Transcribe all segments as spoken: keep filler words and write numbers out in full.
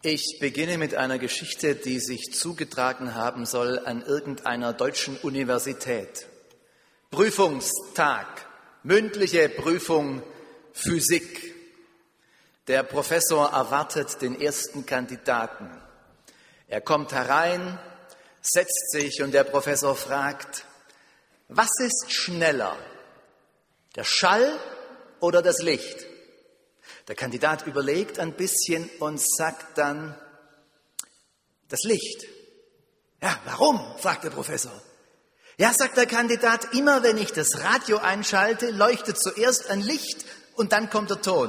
Ich beginne mit einer Geschichte, die sich zugetragen haben soll an irgendeiner deutschen Universität. Prüfungstag, mündliche Prüfung Physik. Der Professor erwartet den ersten Kandidaten. Er kommt herein, setzt sich und der Professor fragt, was ist schneller, der Schall oder das Licht? Der Kandidat überlegt ein bisschen und sagt dann, das Licht. Ja, warum? Fragt der Professor. Ja, sagt der Kandidat, immer wenn ich das Radio einschalte, leuchtet zuerst ein Licht und dann kommt der Ton.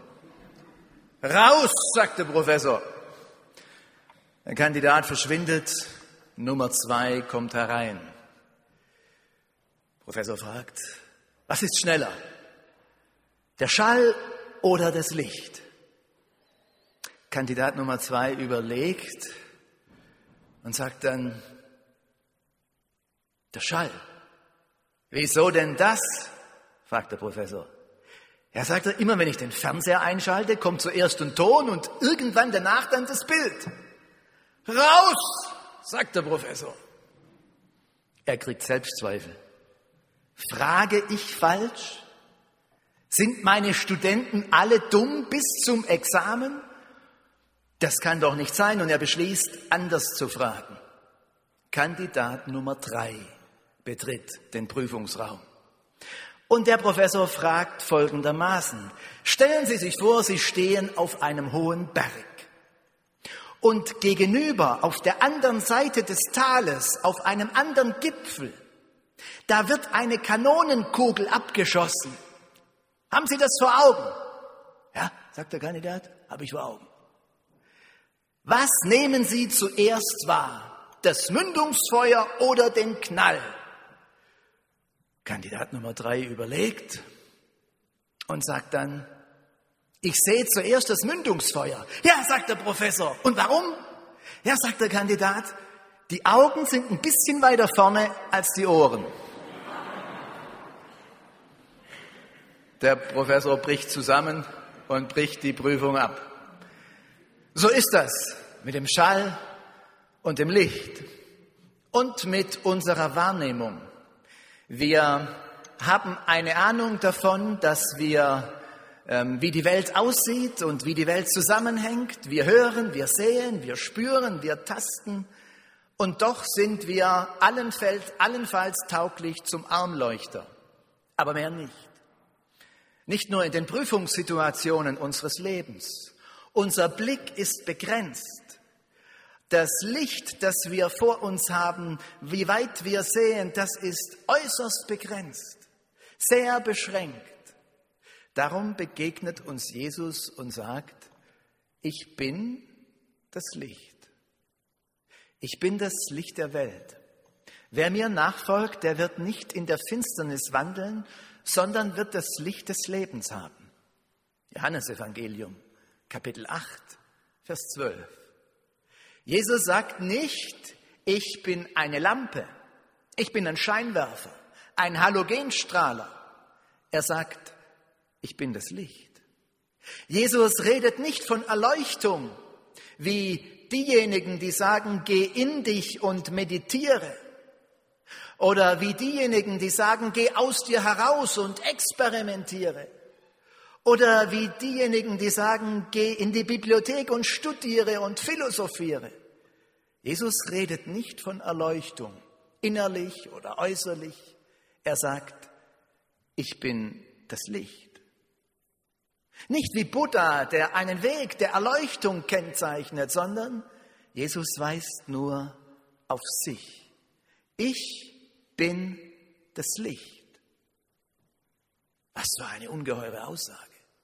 Raus, sagt der Professor. Der Kandidat verschwindet, Nummer zwei kommt herein. Der Professor fragt, was ist schneller, der Schall oder das Licht? Kandidat Nummer zwei überlegt und sagt dann, der Schall. Wieso denn das? Fragt der Professor. Ja, sagt er, immer wenn ich den Fernseher einschalte, kommt zuerst ein Ton und irgendwann danach dann das Bild. Raus, sagt der Professor. Er kriegt Selbstzweifel. Frage ich falsch? Sind meine Studenten alle dumm bis zum Examen? Das kann doch nicht sein. Und er beschließt, anders zu fragen. Kandidat Nummer drei betritt den Prüfungsraum. Und der Professor fragt folgendermaßen. Stellen Sie sich vor, Sie stehen auf einem hohen Berg. Und gegenüber, auf der anderen Seite des Tales, auf einem anderen Gipfel, da wird eine Kanonenkugel abgeschossen. Haben Sie das vor Augen? Ja, sagt der Kandidat, habe ich vor Augen. Was nehmen Sie zuerst wahr? Das Mündungsfeuer oder den Knall? Kandidat Nummer drei überlegt und sagt dann, ich sehe zuerst das Mündungsfeuer. Ja, sagt der Professor. Und warum? Ja, sagt der Kandidat, die Augen sind ein bisschen weiter vorne als die Ohren. Der Professor bricht zusammen und bricht die Prüfung ab. So ist das mit dem Schall und dem Licht und mit unserer Wahrnehmung. Wir haben eine Ahnung davon, dass wir, ähm, wie die Welt aussieht und wie die Welt zusammenhängt. Wir hören, wir sehen, wir spüren, wir tasten. Und doch sind wir allenfalls, allenfalls tauglich zum Armleuchter. Aber mehr nicht. Nicht nur in den Prüfungssituationen unseres Lebens. Unser Blick ist begrenzt. Das Licht, das wir vor uns haben, wie weit wir sehen, das ist äußerst begrenzt, sehr beschränkt. Darum begegnet uns Jesus und sagt, ich bin das Licht. Ich bin das Licht der Welt. Wer mir nachfolgt, der wird nicht in der Finsternis wandeln, sondern wird das Licht des Lebens haben. Johannesevangelium, Kapitel acht, Vers zwölf. Jesus sagt nicht, ich bin eine Lampe, ich bin ein Scheinwerfer, ein Halogenstrahler. Er sagt, ich bin das Licht. Jesus redet nicht von Erleuchtung, wie diejenigen, die sagen, geh in dich und meditiere. Oder wie diejenigen, die sagen, geh aus dir heraus und experimentiere. Oder wie diejenigen, die sagen, geh in die Bibliothek und studiere und philosophiere. Jesus redet nicht von Erleuchtung, innerlich oder äußerlich. Er sagt, ich bin das Licht. Nicht wie Buddha, der einen Weg der Erleuchtung kennzeichnet, sondern Jesus weist nur auf sich. Ich bin das Licht. Was für eine ungeheure Aussage.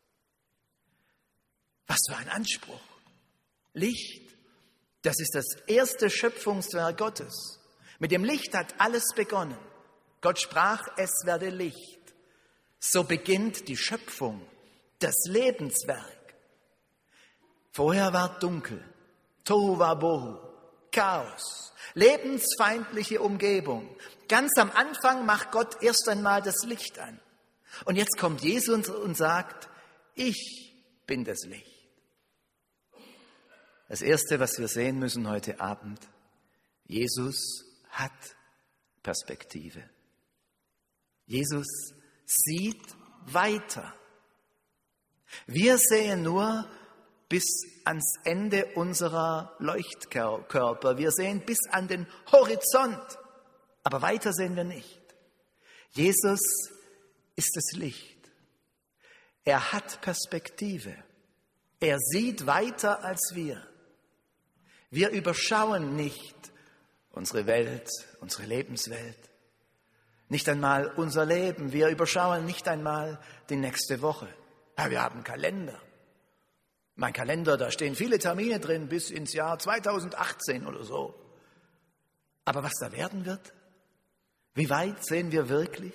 Was für ein Anspruch. Licht, das ist das erste Schöpfungswerk Gottes. Mit dem Licht hat alles begonnen. Gott sprach, es werde Licht. So beginnt die Schöpfung, das Lebenswerk. Vorher war dunkel, Tohu Wabohu, Chaos, lebensfeindliche Umgebung. Ganz am Anfang macht Gott erst einmal das Licht an. Und jetzt kommt Jesus und sagt, ich bin das Licht. Das Erste, was wir sehen müssen heute Abend, Jesus hat Perspektive. Jesus sieht weiter. Wir sehen nur bis ans Ende unserer Leuchtkörper. Wir sehen bis an den Horizont, aber weiter sehen wir nicht. Jesus ist das Licht. Er hat Perspektive. Er sieht weiter als wir. Wir überschauen nicht unsere Welt, unsere Lebenswelt, nicht einmal unser Leben. Wir überschauen nicht einmal die nächste Woche. Ja, wir haben einen Kalender. Mein Kalender, da stehen viele Termine drin bis ins Jahr zweitausendachtzehn oder so. Aber was da werden wird? Wie weit sehen wir wirklich?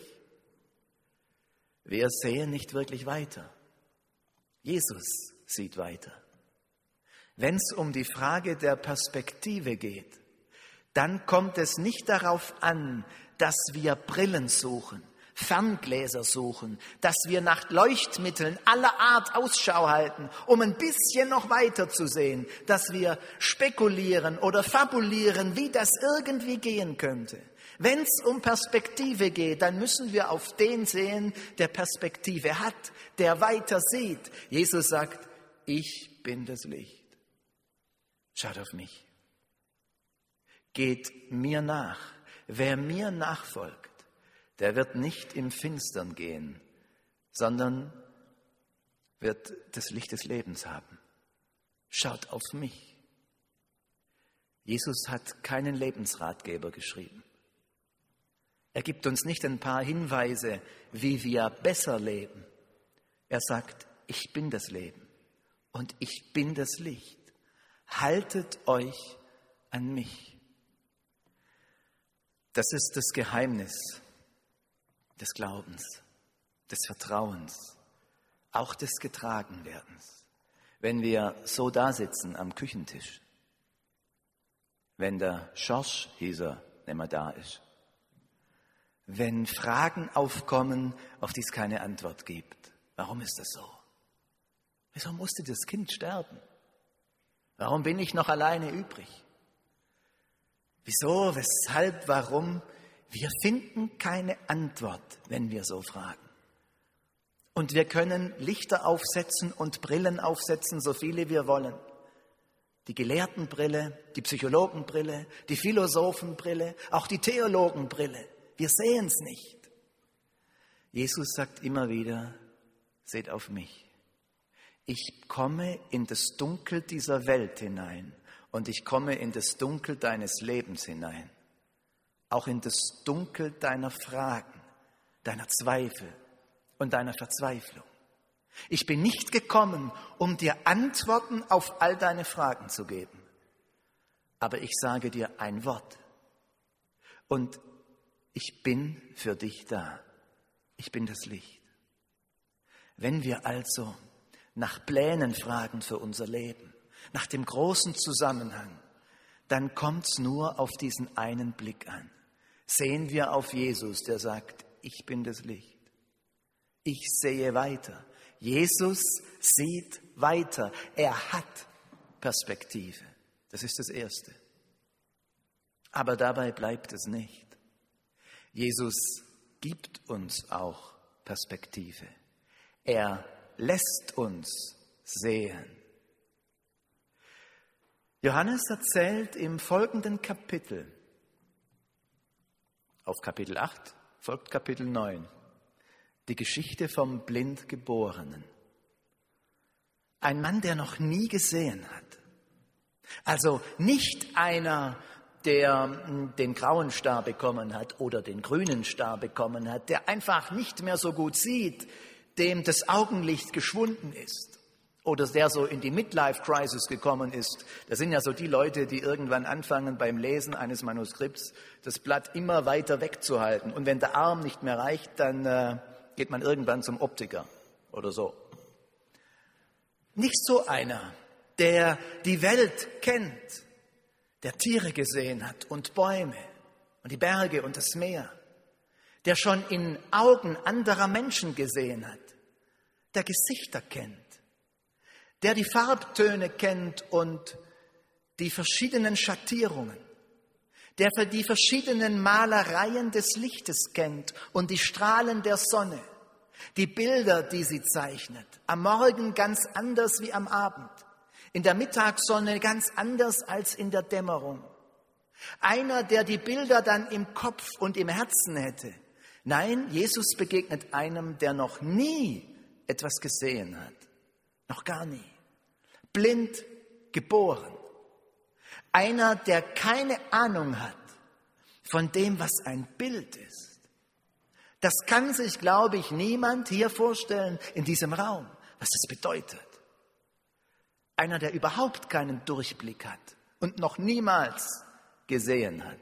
Wir sehen nicht wirklich weiter. Jesus sieht weiter. Wenn es um die Frage der Perspektive geht, dann kommt es nicht darauf an, dass wir Brillen suchen, Ferngläser suchen, dass wir nach Leuchtmitteln aller Art Ausschau halten, um ein bisschen noch weiter zu sehen, dass wir spekulieren oder fabulieren, wie das irgendwie gehen könnte. Wenn es um Perspektive geht, dann müssen wir auf den sehen, der Perspektive hat, der weiter sieht. Jesus sagt, ich bin das Licht. Schaut auf mich. Geht mir nach. Wer mir nachfolgt, der wird nicht im Finstern gehen, sondern wird das Licht des Lebens haben. Schaut auf mich. Jesus hat keinen Lebensratgeber geschrieben. Er gibt uns nicht ein paar Hinweise, wie wir besser leben. Er sagt, ich bin das Leben und ich bin das Licht. Haltet euch an mich. Das ist das Geheimnis des Glaubens, des Vertrauens, auch des Getragenwerdens. Wenn wir so da sitzen am Küchentisch, wenn der Schorsch, hieß er, nicht mehr da ist, wenn Fragen aufkommen, auf die es keine Antwort gibt. Warum ist das so? Wieso musste das Kind sterben? Warum bin ich noch alleine übrig? Wieso, weshalb, warum? Wir finden keine Antwort, wenn wir so fragen. Und wir können Lichter aufsetzen und Brillen aufsetzen, so viele wir wollen. Die Gelehrtenbrille, die Psychologenbrille, die Philosophenbrille, auch die Theologenbrille. Wir sehen es nicht. Jesus sagt immer wieder, seht auf mich. Ich komme in das Dunkel dieser Welt hinein und ich komme in das Dunkel deines Lebens hinein. Auch in das Dunkel deiner Fragen, deiner Zweifel und deiner Verzweiflung. Ich bin nicht gekommen, um dir Antworten auf all deine Fragen zu geben. Aber ich sage dir ein Wort. Und ich bin für dich da. Ich bin das Licht. Wenn wir also nach Plänen fragen für unser Leben, nach dem großen Zusammenhang, dann kommt es nur auf diesen einen Blick an. Sehen wir auf Jesus, der sagt, ich bin das Licht. Ich sehe weiter. Jesus sieht weiter. Er hat Perspektive. Das ist das Erste. Aber dabei bleibt es nicht. Jesus gibt uns auch Perspektive. Er lässt uns sehen. Johannes erzählt im folgenden Kapitel, auf Kapitel acht folgt Kapitel neun, die Geschichte vom Blindgeborenen. Ein Mann, der noch nie gesehen hat. Also nicht einer, der den grauen Star bekommen hat oder den grünen Star bekommen hat, der einfach nicht mehr so gut sieht, dem das Augenlicht geschwunden ist oder der so in die Midlife-Crisis gekommen ist. Das sind ja so die Leute, die irgendwann anfangen beim Lesen eines Manuskripts das Blatt immer weiter wegzuhalten. Und wenn der Arm nicht mehr reicht, dann äh, geht man irgendwann zum Optiker oder so. Nicht so einer, der die Welt kennt, der Tiere gesehen hat und Bäume und die Berge und das Meer, der schon in Augen anderer Menschen gesehen hat, der Gesichter kennt, der die Farbtöne kennt und die verschiedenen Schattierungen, der für die verschiedenen Malereien des Lichtes kennt und die Strahlen der Sonne, die Bilder, die sie zeichnet, am Morgen ganz anders wie am Abend, in der Mittagssonne ganz anders als in der Dämmerung. Einer, der die Bilder dann im Kopf und im Herzen hätte. Nein, Jesus begegnet einem, der noch nie etwas gesehen hat. Noch gar nie. Blind geboren. Einer, der keine Ahnung hat von dem, was ein Bild ist. Das kann sich, glaube ich, niemand hier vorstellen in diesem Raum, was das bedeutet. Einer, der überhaupt keinen Durchblick hat und noch niemals gesehen hat.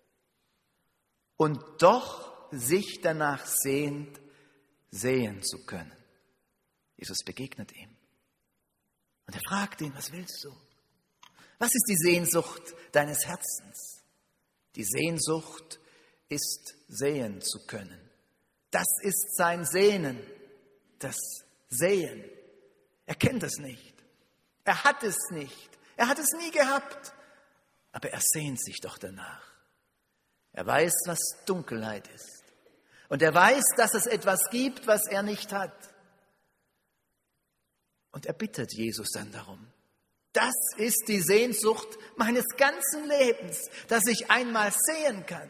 Und doch sich danach sehnt, sehen zu können. Jesus begegnet ihm. Und er fragt ihn, was willst du? Was ist die Sehnsucht deines Herzens? Die Sehnsucht ist, sehen zu können. Das ist sein Sehnen, das Sehen. Er kennt es nicht. Er hat es nicht. Er hat es nie gehabt. Aber er sehnt sich doch danach. Er weiß, was Dunkelheit ist. Und er weiß, dass es etwas gibt, was er nicht hat. Und er bittet Jesus dann darum. Das ist die Sehnsucht meines ganzen Lebens, dass ich einmal sehen kann.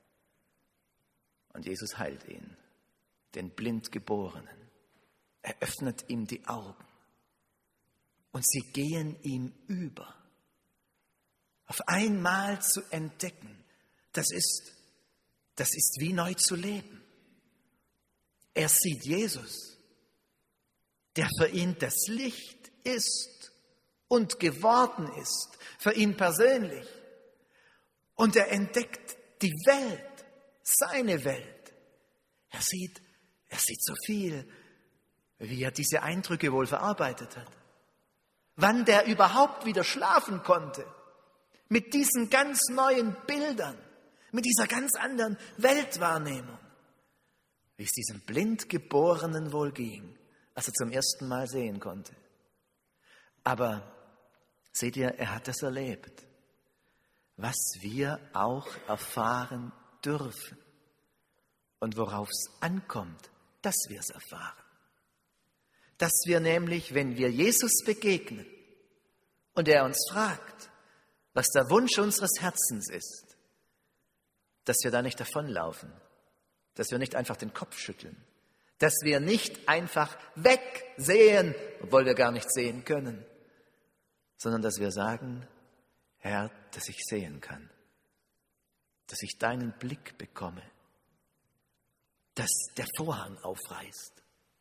Und Jesus heilt ihn, den Blindgeborenen. Er öffnet ihm die Augen. Und sie gehen ihm über. Auf einmal zu entdecken, das ist, das ist wie neu zu leben. Er sieht Jesus, der für ihn das Licht ist und geworden ist, für ihn persönlich. Und er entdeckt die Welt, seine Welt. Er sieht, er sieht so viel, wie er diese Eindrücke wohl verarbeitet hat. Wann der überhaupt wieder schlafen konnte, mit diesen ganz neuen Bildern, mit dieser ganz anderen Weltwahrnehmung, wie es diesem Blindgeborenen wohl ging, als er zum ersten Mal sehen konnte. Aber seht ihr, er hat das erlebt, was wir auch erfahren dürfen und worauf es ankommt, dass wir es erfahren. Dass wir nämlich, wenn wir Jesus begegnen und er uns fragt, was der Wunsch unseres Herzens ist, dass wir da nicht davonlaufen, dass wir nicht einfach den Kopf schütteln, dass wir nicht einfach wegsehen, obwohl wir gar nicht sehen können, sondern dass wir sagen, Herr, dass ich sehen kann, dass ich deinen Blick bekomme, dass der Vorhang aufreißt.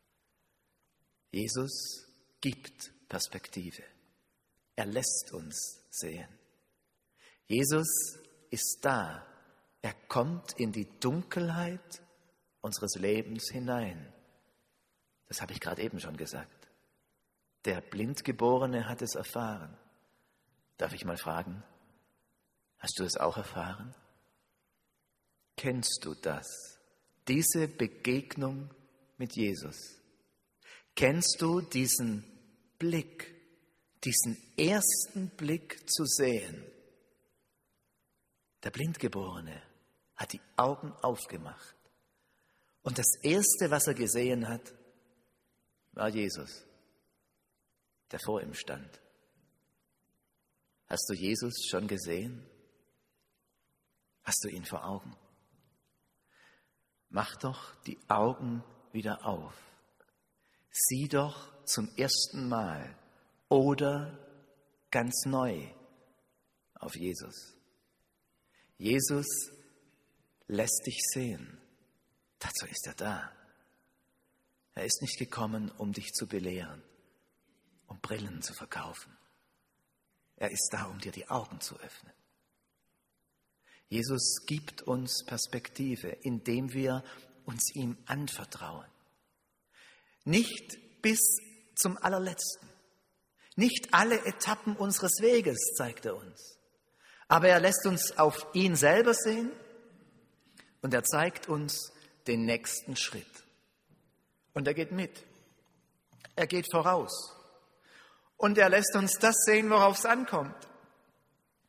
Jesus gibt Perspektive. Er lässt uns sehen. Jesus ist da. Er kommt in die Dunkelheit unseres Lebens hinein. Das habe ich gerade eben schon gesagt. Der Blindgeborene hat es erfahren. Darf ich mal fragen, hast du es auch erfahren? Kennst du das? Diese Begegnung mit Jesus? Kennst du diesen Blick, diesen ersten Blick zu sehen? Der Blindgeborene hat die Augen aufgemacht. Und das Erste, was er gesehen hat, war Jesus, der vor ihm stand. Hast du Jesus schon gesehen? Hast du ihn vor Augen? Mach doch die Augen wieder auf. Sieh doch zum ersten Mal oder ganz neu auf Jesus. Jesus lässt dich sehen. Dazu ist er da. Er ist nicht gekommen, um dich zu belehren, um Brillen zu verkaufen. Er ist da, um dir die Augen zu öffnen. Jesus gibt uns Perspektive, indem wir uns ihm anvertrauen. Nicht bis zum allerletzten. Nicht alle Etappen unseres Weges zeigt er uns. Aber er lässt uns auf ihn selber sehen und er zeigt uns den nächsten Schritt. Und er geht mit. Er geht voraus. Und er lässt uns das sehen, worauf es ankommt.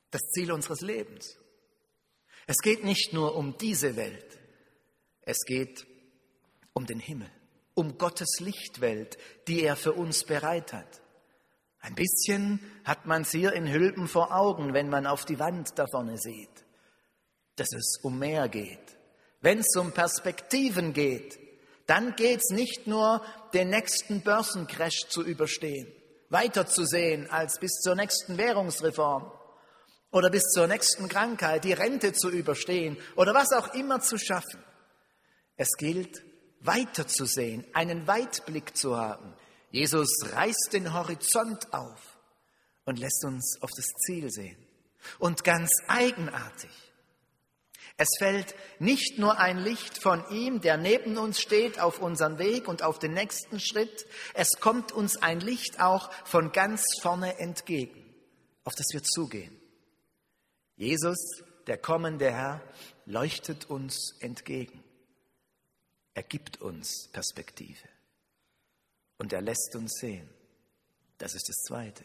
das Ziel unseres Lebens. Es geht nicht nur um diese Welt, es geht um den Himmel, um Gottes Lichtwelt, die er für uns bereit hat. Ein bisschen hat man es hier in Hülpen vor Augen, wenn man auf die Wand da vorne sieht, dass es um mehr geht. Wenn es um Perspektiven geht, dann geht es nicht nur, den nächsten Börsencrash zu überstehen, weiterzusehen als bis zur nächsten Währungsreform oder bis zur nächsten Krankheit, die Rente zu überstehen oder was auch immer zu schaffen. Es gilt, weiterzusehen, einen Weitblick zu haben. Jesus reißt den Horizont auf und lässt uns auf das Ziel sehen. Und ganz eigenartig, es fällt nicht nur ein Licht von ihm, der neben uns steht, auf unseren Weg und auf den nächsten Schritt, es kommt uns ein Licht auch von ganz vorne entgegen, auf das wir zugehen. Jesus, der kommende Herr, leuchtet uns entgegen. Er gibt uns Perspektive. Und er lässt uns sehen. Das ist das Zweite.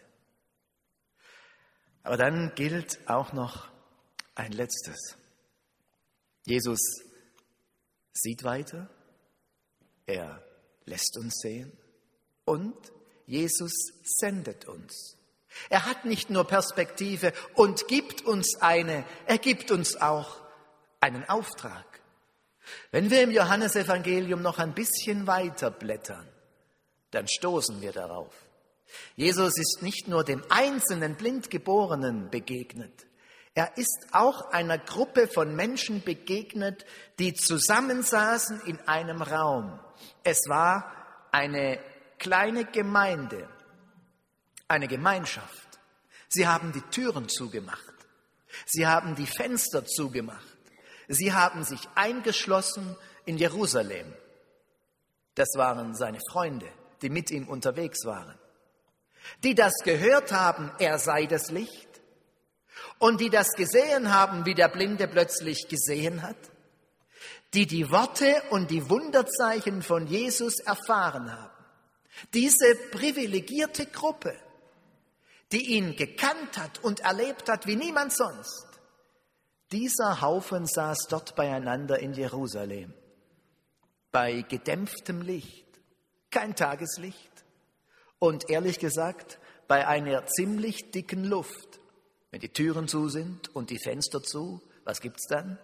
Aber dann gilt auch noch ein Letztes. Jesus sieht weiter, er lässt uns sehen und Jesus sendet uns. Er hat nicht nur Perspektive und gibt uns eine, er gibt uns auch einen Auftrag. Wenn wir im Johannesevangelium noch ein bisschen weiter blättern, dann stoßen wir darauf. Jesus ist nicht nur dem einzelnen Blindgeborenen begegnet, er ist auch einer Gruppe von Menschen begegnet, die zusammensaßen in einem Raum. Es war eine kleine Gemeinde, eine Gemeinschaft. Sie haben die Türen zugemacht, sie haben die Fenster zugemacht, sie haben sich eingeschlossen in Jerusalem. Das waren seine Freunde, die mit ihm unterwegs waren, die das gehört haben, er sei das Licht, und die das gesehen haben, wie der Blinde plötzlich gesehen hat, die die Worte und die Wunderzeichen von Jesus erfahren haben. Diese privilegierte Gruppe, die ihn gekannt hat und erlebt hat wie niemand sonst, dieser Haufen saß dort beieinander in Jerusalem, bei gedämpftem Licht, kein Tageslicht und ehrlich gesagt bei einer ziemlich dicken Luft. Wenn die Türen zu sind und die Fenster zu, was gibt's dann?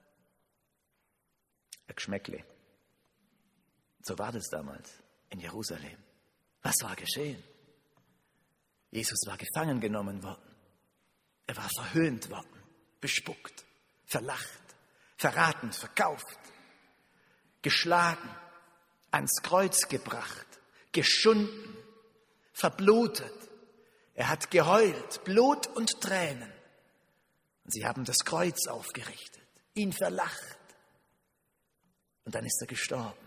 Ein Geschmäckle. So war das damals in Jerusalem. Was war geschehen? Jesus war gefangen genommen worden. Er war verhöhnt worden, bespuckt, verlacht, verraten, verkauft, geschlagen, ans Kreuz gebracht, geschunden, verblutet. Er hat geheult, Blut und Tränen. Und sie haben das Kreuz aufgerichtet, ihn verlacht. Und dann ist er gestorben.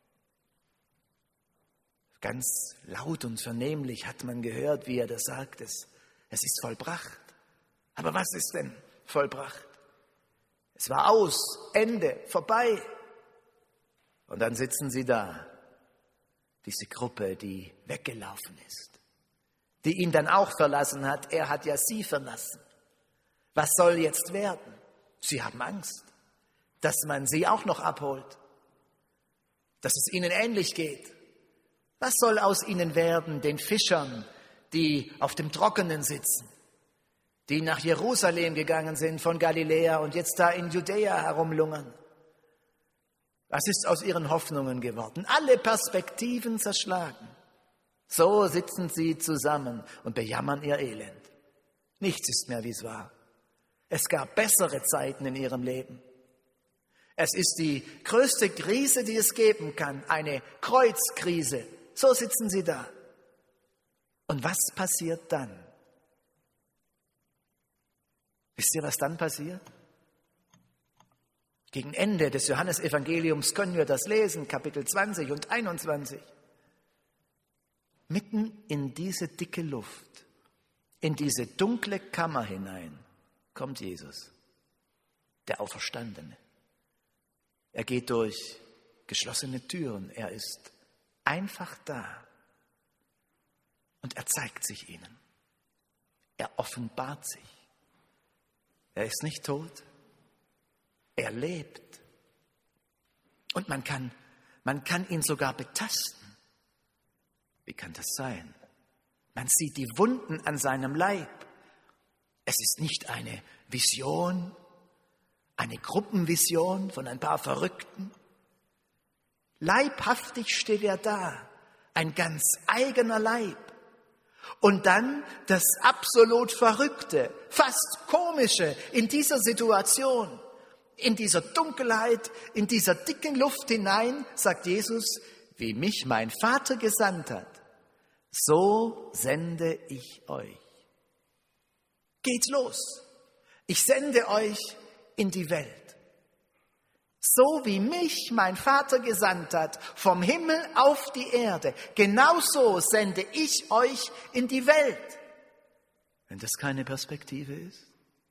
Ganz laut und vernehmlich hat man gehört, wie er das sagt, es, es ist vollbracht. Aber was ist denn vollbracht? Es war aus, Ende, vorbei. Und dann sitzen sie da, diese Gruppe, die weggelaufen ist, die ihn dann auch verlassen hat. Er hat ja sie verlassen. Was soll jetzt werden? Sie haben Angst, dass man sie auch noch abholt, dass es ihnen ähnlich geht. Was soll aus ihnen werden, den Fischern, die auf dem Trockenen sitzen, die nach Jerusalem gegangen sind von Galiläa und jetzt da in Judäa herumlungern? Was ist aus ihren Hoffnungen geworden? Alle Perspektiven zerschlagen. So sitzen sie zusammen und bejammern ihr Elend. Nichts ist mehr, wie es war. Es gab bessere Zeiten in ihrem Leben. Es ist die größte Krise, die es geben kann, eine Kreuzkrise. So sitzen sie da. Und was passiert dann? Wisst ihr, was dann passiert? Gegen Ende des Johannesevangeliums können wir das lesen, Kapitel zwanzig und einundzwanzig. Mitten in diese dicke Luft, in diese dunkle Kammer hinein, kommt Jesus, der Auferstandene. Er geht durch geschlossene Türen, er ist einfach da und er zeigt sich ihnen. Er offenbart sich. Er ist nicht tot. Er lebt. Und man kann, man kann ihn sogar betasten. Wie kann das sein? Man sieht die Wunden an seinem Leib. Es ist nicht eine Vision, eine Gruppenvision von ein paar Verrückten. Leibhaftig steht er da, ein ganz eigener Leib. Und dann das absolut Verrückte, fast Komische in dieser Situation, in dieser Dunkelheit, in dieser dicken Luft hinein, sagt Jesus, wie mich mein Vater gesandt hat, so sende ich euch. Geht los, ich sende euch in die Welt. So wie mich mein Vater gesandt hat, vom Himmel auf die Erde, genauso sende ich euch in die Welt. Wenn das keine Perspektive ist?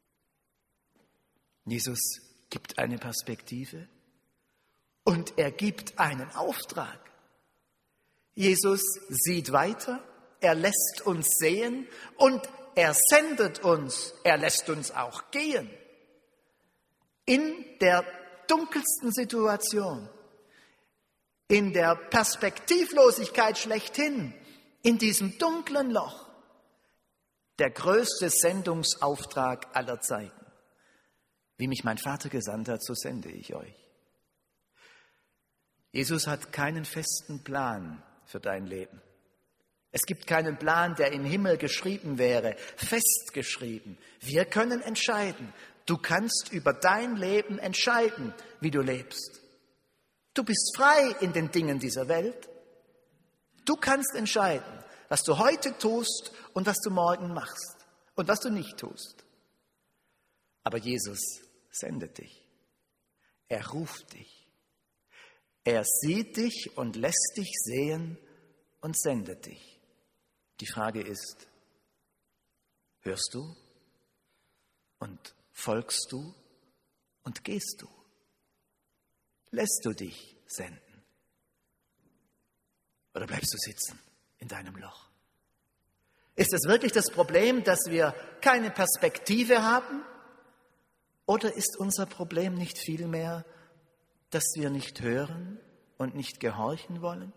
Jesus gibt eine Perspektive und er gibt einen Auftrag. Jesus sieht weiter, er lässt uns sehen und er sendet uns, er lässt uns auch gehen. In der dunkelsten Situation, in der Perspektivlosigkeit schlechthin, in diesem dunklen Loch, der größte Sendungsauftrag aller Zeiten. Wie mich mein Vater gesandt hat, so sende ich euch. Jesus hat keinen festen Plan für dein Leben. Es gibt keinen Plan, der im Himmel geschrieben wäre, festgeschrieben. Wir können entscheiden. Du kannst über dein Leben entscheiden, wie du lebst. Du bist frei in den Dingen dieser Welt. Du kannst entscheiden, was du heute tust und was du morgen machst und was du nicht tust. Aber Jesus sendet dich. Er ruft dich. Er sieht dich und lässt dich sehen und sendet dich. Die Frage ist, hörst du und folgst du und gehst du? Lässt du dich senden? Oder bleibst du sitzen in deinem Loch? Ist es wirklich das Problem, dass wir keine Perspektive haben? Oder ist unser Problem nicht vielmehr, dass wir nicht hören und nicht gehorchen wollen?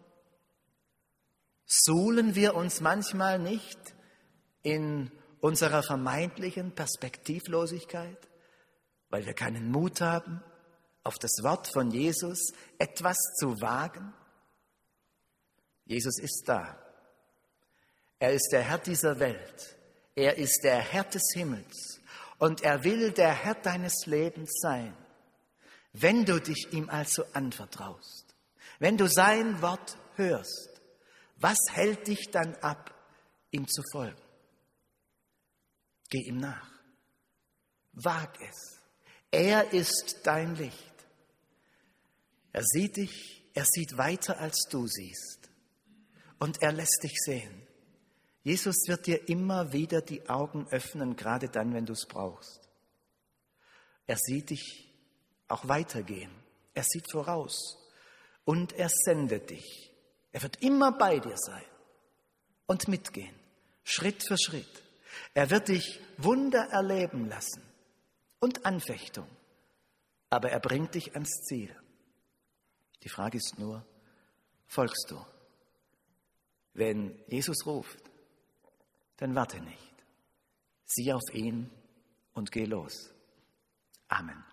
Suhlen wir uns manchmal nicht in unserer vermeintlichen Perspektivlosigkeit, weil wir keinen Mut haben, auf das Wort von Jesus etwas zu wagen? Jesus ist da. Er ist der Herr dieser Welt. Er ist der Herr des Himmels. Und er will der Herr deines Lebens sein. Wenn du dich ihm also anvertraust, wenn du sein Wort hörst, was hält dich dann ab, ihm zu folgen? Geh ihm nach. Wag es. Er ist dein Licht. Er sieht dich, er sieht weiter, als du siehst. Und er lässt dich sehen. Jesus wird dir immer wieder die Augen öffnen, gerade dann, wenn du es brauchst. Er sieht dich auch weitergehen. Er sieht voraus. Und er sendet dich. Er wird immer bei dir sein und mitgehen, Schritt für Schritt. Er wird dich Wunder erleben lassen und Anfechtung, aber er bringt dich ans Ziel. Die Frage ist nur, folgst du? Wenn Jesus ruft, dann warte nicht. Sieh auf ihn und geh los. Amen.